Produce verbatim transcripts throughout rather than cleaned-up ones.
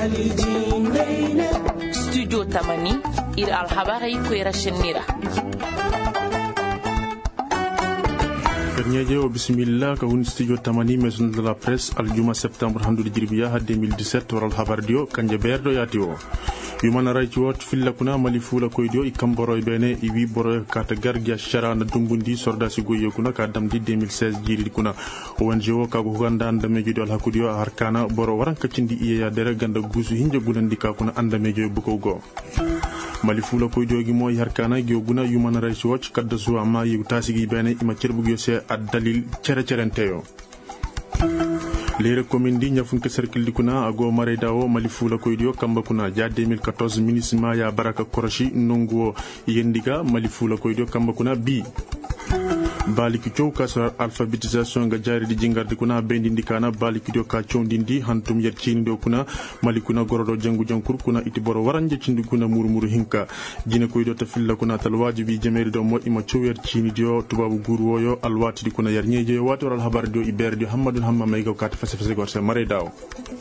studio tamani ir alhabari kwera shenira Ferniaje o bismillah ka hun studio tamani maison de la presse aljuma septembre handu jirbiya ha deux mille dix-sept waral habardio kanje berdo yati o Human Rights Watch filla kuna mali fula koydio i kamboro bene i wi boro kata gargia shara na dumbundi sorda si goyo kuna ka damdi deux mille seize jiri kuna O N G o ka go ganda andame jodi al hakudio harkana boro waran kacindi iya dere ganda gusu hinje gulandi ka kuna andame joy buko go mali fula koydio gi moy harkana gi guna Human Rights Watch kadda su amma yi tasigi bene ima cerbu yo se adalil cere cerenteo Lere komindi nyafunke circle dikuna ago maredawo malifula koydio kamba kuna ja deux mille quatorze minisma ya baraka koroshi nongo yendiga malifula koydio kamba kuna bi baliki chow ka sa alphabetisation ga jari di jingarde kuna bendi ndikana baliki do ka chondindi hantum yer chini do kuna malikuna gorodo jangu jankur kuna itiboro waranje chindi kuna murmuru hinka jina koydo ta filla kuna talwaji bi jemeri do mo ima chow yer chini dio tubabu guru woyo alwati di kuna yer nyeje wato al habar do iberdi hamadun hamma maygo ka ta fase fase gorse mare daw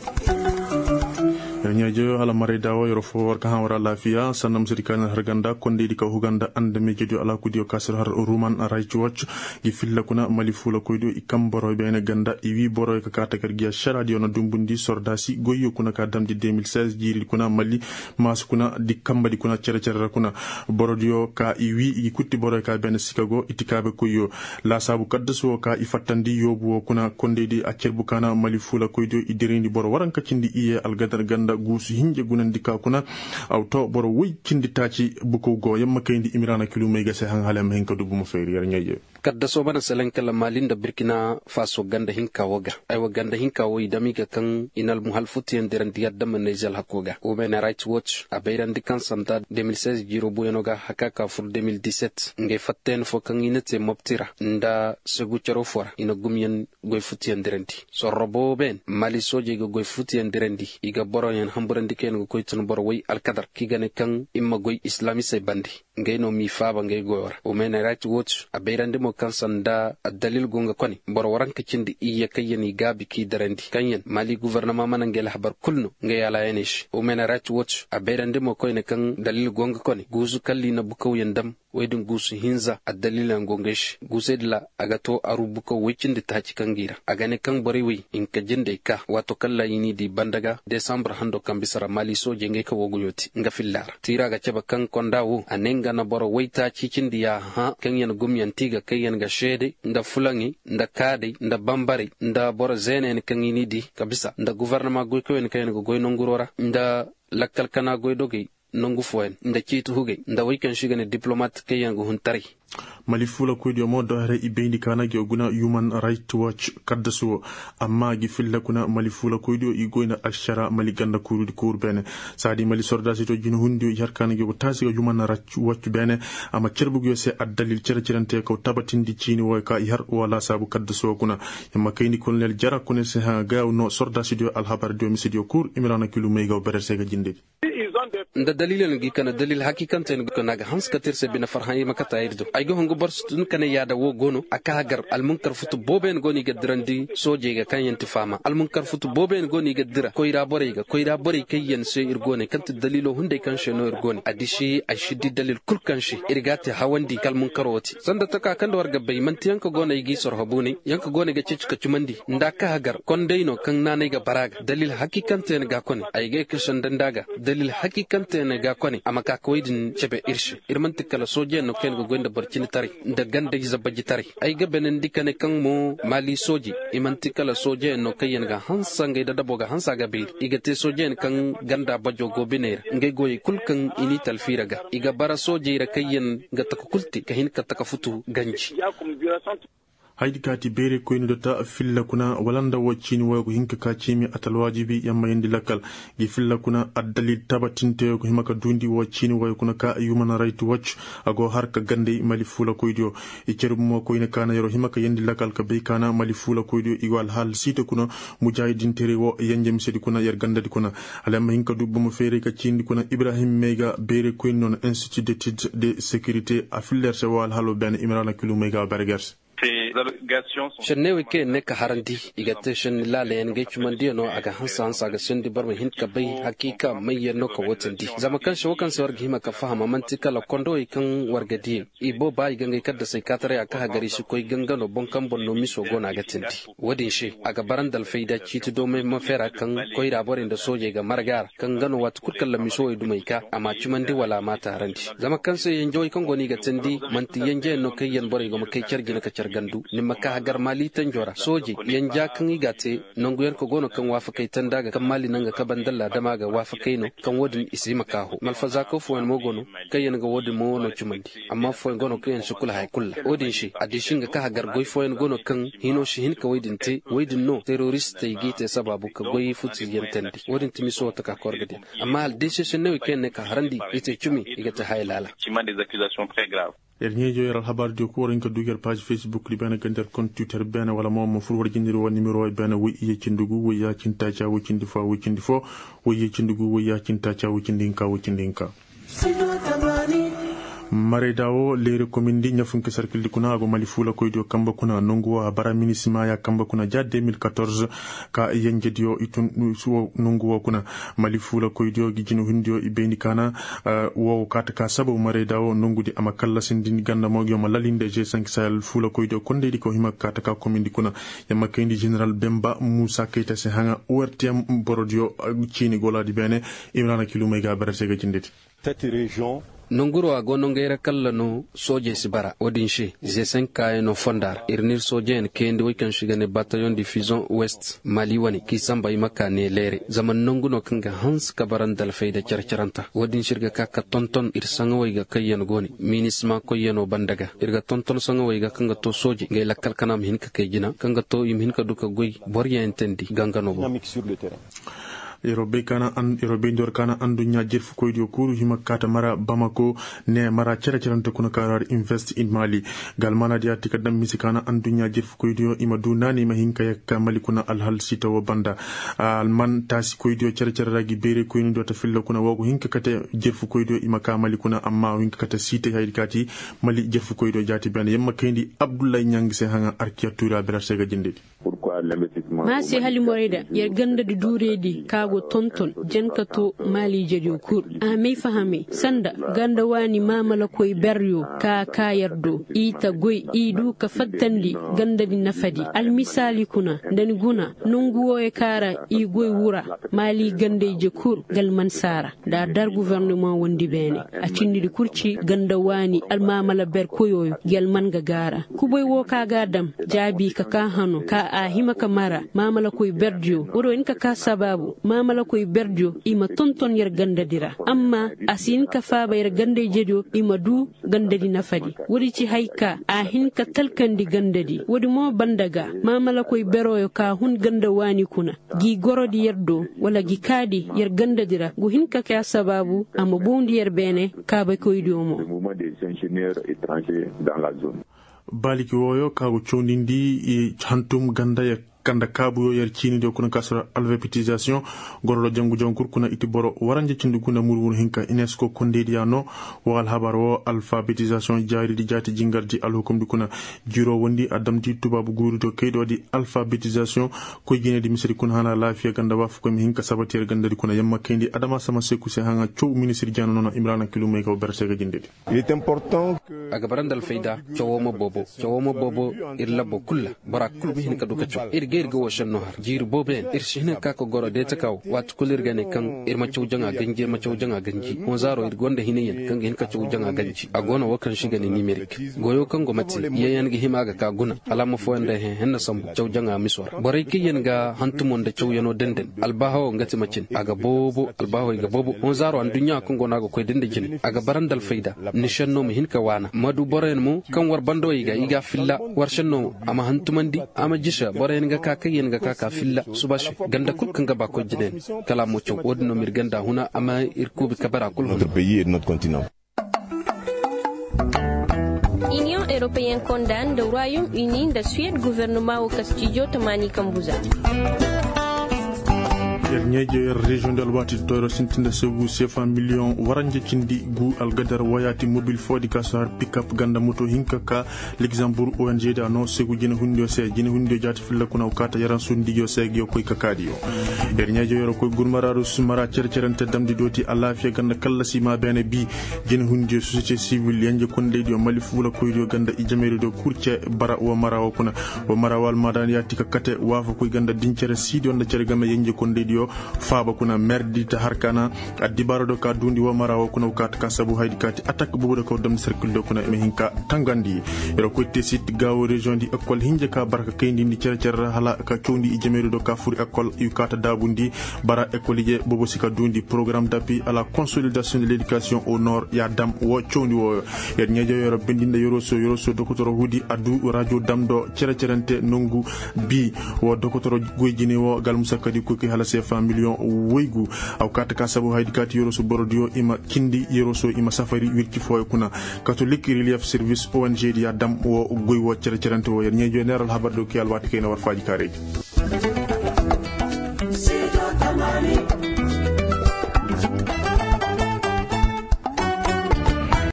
Nyajo ala mare dawo yoro fo war ka hawra lafiya sanam sirikana harganda konde di ka huganda ande me jedio ala kudio kasir har Human Rights Watch gi filla kuna mali fula koydo i kamboro beene ganda i wi boro ka kata kargia sharadio na dumbundi sordasi goyo kuna ka damdi deux mille seize jiri kuna mali mas kuna di kamba di kuna cere cere kuna borodio ka i wi i kutti boro ka beene Chicago itikabe koyo la sabu kaddaso ka i fattandi yobu kuna konde di acerbu kana mali fula koydo i dirindi boro waran ka cindi iye algadar ganda gusu hinje gunandi ka kuna auto boro wi cindi taci buko go yamma kayndi imirana kilo may gase han halem hen ko dubu mo feeri yar ñaye kadda so bana selenkala malinda Burkina Faso ganda hinka woga ay wa ganda hinka wo idamiga kan inal muhalfuti endiran diyadda manajal hakoga Human Rights Watch abayran dikan santa deux mille seize jiro buyanoga hakaka fur deux mille dix-sept nge fatten fo kan inete moptira nda segu charo fora ina gumyen goy futi endiranti so robo ben mali soje go goy futi endirandi iga boro yan hamburandi ken go koytun boro way alkadar kigane kan imma goy islami say bandi ngay no mi faaba ngay goyor Human Rights Watch abayran mo kansanda dalil gonga koni boro waran kicindi iya kayeni gabi ki darandi kanyen mali gouvernement manangel habar kulno ngay ala yenish Human Rights Watch abayran mo koyne kan dalil gonga koni guzu kalli na bukaw yandam wedin gusu hinza adalilan gongesh gusedla agato arubuko wicindi taci kangira agane kan boriwi inka jinde ka wato kalla yini di bandaga December hando kambisara mali soje nge ka woguyoti nga fillar tira ga ceba kan kondawo anenga na boro waita cicindi ya ha kan yan gumyan tiga kayan ga shede nda fulangi nda kade nda bambari nda boro zene kan yini di kabisa nda gouvernement goy ko en kayan go goy nongurora nda lakkal kana goy dogi nongu foen nda citu huge nda wikan shigane diplomat kayan go huntari mali fula koydio mo do hare ibendi kana gi oguna Human Rights Watch kaddaso amma gi filla kuna mali fula koydio i goyna ashara mali ganda kurudi kur bene sadi mali sordasi to jinu hundio yar kana gi tasi Human Rights Watch bene amma cerbu gi se addalil cere cerante ko tabatindi chini wo ka yar wala sabu kaddaso kuna yamma kayni kolnel jara kunne se ha gaaw no sordasi do al habar do misidio kur imirana kilu meyga berse ga jinde nda dalilan gi kana dalil hakikanten ko naga hans katirse bina farhan yima kata irdo ay go hongo borstun kana yada wo gono aka gar al munkar futu boben goni gadrandi soje ga kan yanti fama al munkar futu boben goni gadira koira bore ga koira bore kayyen se irgone kanta dalilo hunde kan sheno irgone adishi ay shiddi dalil kul kan shi irgati hawandi kal munkaroti sanda taka kan da warga bay manti yanka gona yigi sor habuni yanka gona ga cicika cumandi nda ka gar kon deino kan nanai ga baraga dalil hakikanten ga kone ay ga kishan dandaga dalil hakikantene ga kone amaka koydin chebe irshi irmanti kala soje no ken go gonda barcini tari da ganda zabaji tari ay ga benen dikane kan mo mali soji imanti kala soje no kayen ga hansa ngai da dabo ga hansa ga bir igate soje kan ganda bajo go biner ngai goyi kulkan ini talfira ga iga bara soje ra kayen ga takukulti kahin ka takafutu ganji haydi kati bere koyno dota filla kuna walanda woccini wago hinka ka cimi atal wajibi yamma yindi lakkal gi filla kuna addali tabatinte ko himaka dundi woccini wago kuna ka Human Rights Watch ago harka gande mali fula koydio e cerbumo koyne kana yoro himaka yindi lakkal ka be kana mali fula koydio igwal hal site kuna mujahidin tere wo yanjem sedi kuna yer gandadi kuna alamma hinka dubbo mo fere ka cindi kuna Ibrahim Mega bere koyno Institute d'études de sécurité a filler se wal halo ben Imran Kilu Mega Bergers C'est shannewe ke ne ka harandi igate shan lalayen ga chumandi no aga hansa hansa ga sindi bar hin ka bai hakika mai yanno ka wotandi zama kan shi wakan sawar gihima ka fahama mantika la kondo ikan wargadi ibo ba igan kadda sai katare aka gari shi koi gangano bonkan bonno miso gona ga tindi wadin shi aga barandal faida citi do mai mafera kan koi raborin da soje ga margar kan gano wat kurkan la miso idu mai ka amma chumandi wala mata harandi zama kan sai yanjo ikan goni ga tindi manti yanje no kai yan bore go makai chargina ka chargandu nimma ka hagar mali tanjora soje yanja kan igate nonguyar ko gono kan wafa kai tandaga kan mali nanga ka bandalla dama ga wafa kai no kan wodin isi makaho malfaza ko fuwan mogono kai yan ga wodin mono chumandi amma fuwan gono kan shukula hay kulla odin shi adishin ga ka hagar goy fuwan gono kan hino shi hin ka waidin te waidin no terrorist tay gite sababu ka goy futi yentandi wodin timi so ta ka korgade amma al decision ne ken ne ka harandi ite chumi igata haylala des accusations très graves. Dernier jour al habar de ko ren ka dugal page Facebook li bana gandar compte Twitter bana wala mo mo furwar jindir wa numero bana wi iya cindugu wi ya cinta cha wi cindi fa wi cindi fo wi ya cindugu wi ya cinta cha wi cindinka wi cindinka mare dawo lere komindi nyafunke cercle di kuna go malifula ko dio kamba kuna nongo bara minisima ya kamba kuna ja deux mille quatorze ka yenje dio itun suwo nongo kuna malifula ko dio gijino hundio ibeni kana uh, wo kata ka sabo mare dawo nongo di amakalla sindini ganda mo gyo malalinde G cinq Sahel fula ko dio konde di ko hima kata ka komindi kuna yamma kendi general Bemba Musa Keita se hanga wertiam borodio chini gola di bene imrana kilumay ga barase ga jindeti cette région nonguro ago nongera kala no soje sibara odinche G cinq ka no fondar irnir soje en kendi wekan shigane bataillon division ouest mali wani kisamba imaka ne lere zaman nonguno kanga hans kabaran dal fayda charcharanta odin shirga kaka tonton ir sango ga kayen goni minisma ko yeno bandaga irga tonton sango ga kanga to soje ngay lakkal kanam hin ka kayjina kanga to im hin ka duka goy borya entendi gangano bo Eurobe kana an Eurobe ndor kana andu nyajir fu koydio kuru hima kata mara Bamako ne mara chere cerante kuna karar invest in Mali gal mana dia tikadam misikana andu nyajir fu koydio imadu nani mahinka yakka Mali kuna alhal sita wa banda alman tasi koydio chere chere ragi bere koyni do ta fillo kuna wogo hinka kate jirfu koydio imaka Mali kuna amma hinka kate site haydikati Mali jirfu koydio jati ben yamma kendi Abdoulaye Nyang se hanga arkiatura berase ga jindedi pourquoi l'investissement ma si hali morida yer ganda di duredi kago tonton jankato Mali jedio kur a mai fahame sanda ganda wani mamala koy beryo ka kayardo ita goy idu ka fattandi ganda di nafadi al misali kuna dan guna nunguwo e kara i goy wura Mali gande je kur gal mansara da dar gouvernement wondi bene a cindi di kurci ganda wani al mamala ber koyoyo gel man ga gara kuboy wo ka gadam jabi ka ka hano ka a hima kamara mamala koy berdio woro en ka ka sababu mamala koy berdio ima tonton yer ganda dira amma asin ka fa bayar gande jedio ima du ganda di nafadi wuri ci hayka a hin ka talkandi ganda di wodi mo bandaga mamala koy beroyo ka hun ganda wani kuna gi gorodi yerdo wala gi kadi yer ganda dira gu hin ka ka sababu amma bondi yer bene ka ba koy diomo baliki woyo kago chondindi hantum ganda ya kanda kabu yo yer chini do kuna kasra alphabetisation gorlo jangu jangur kuna itiboro waranje cindu kuna murwur hinka UNESCO kondediano wal habaro alphabetisation jaari di jati jingardi alhukum kuna jiro wondi adamti tubabu guru to kaydo di alphabetisation ko jine di misri kun hana lafiya ganda wafu ko mi hinka sabatier ganda di kuna yamma kendi adama sama seku se hanga chow ministre jano nono imrana kilumay ko berse ga jindedi il est important que aga barandal fayda chowoma bobo chowoma bobo irlabo kulla barakul mi hinka duka chow irga washan no har jir bobe irshina ka ko goro de takaw wat kulir gane kan irma chawjanga ganji irma chawjanga ganji on zaro ir gonda hinayen kan hin ka chawjanga ganji agona wakan shiga ni numeric goyo kan gomati yayan gi himaga ka guna alama fo ende he henna sam chawjanga miswar bore kiyen ga hantumon da chawyano denden albaho ngati macin aga bobo albaho ga bobo on zaro an dunya kan gona ga koy dende jini aga barandal fayda nishanno mi hin ka wana madu boren mu kan war bando yiga iga filla warshanno ama hantumandi ama jisha boren ga ka kayen ga kaka filla subashi ganda kul kan ga ba ko jinen kala mo chow odno mir ganda huna ama irkubi kabara kul notre pays et notre continent. Union européenne condamne le Royaume-Uni de Suède gouvernement au Castillo Tamani Kambuza. ñeejo région de Alwati toro sintinde segu sefa million waranje cindi gu algadar wayati mobile fodi kasar pick-up ganda moto hinka ka l'exemple O N G da no segu jina hundio se jina hundio jati filla kuna ukata yaran sundi yo segi yo koy kakadi yo er ñeejo yoro koy gurmararu sumara cercerante damdi doti alafiya ganda kallasi ma bene bi jina hundio société civile yanje konde dio mali fula koy dio ganda ijamere do kurce bara o mara o kuna o mara wal madani yati kakate wafa koy ganda dincere sidi on da cere gama yanje konde dio faaba kuna merdi ta harkana adibaro do ka dundi wa marawo kuna kat kasabu haydi kati attaque bobo ko dom circle do kuna me hinka tangandi ero ko te site gawo region di école hinje ka barka kayndi ndi cer cer hala ka condi i jameru do ka furi école yu kata dabundi bara école je bobo sika dundi programme d'appui à la consolidation de l'éducation au nord ya dam wo condi wo yer nyejo yoro bendinde yoro so yoro so dokotoro hudi adu radio dam do cer cerante nongu bi wo dokotoro goyjini wo gal musakadi ko ki hala sefa million weygu aw kata kasabu haydi kati yoro so borodio ima kindi yoro so ima safari wirki foy kuna catholique relief service O N G di adam wo goy wo cere cerante wo yer nyejo neral habar do ki alwati kayna war faji kareji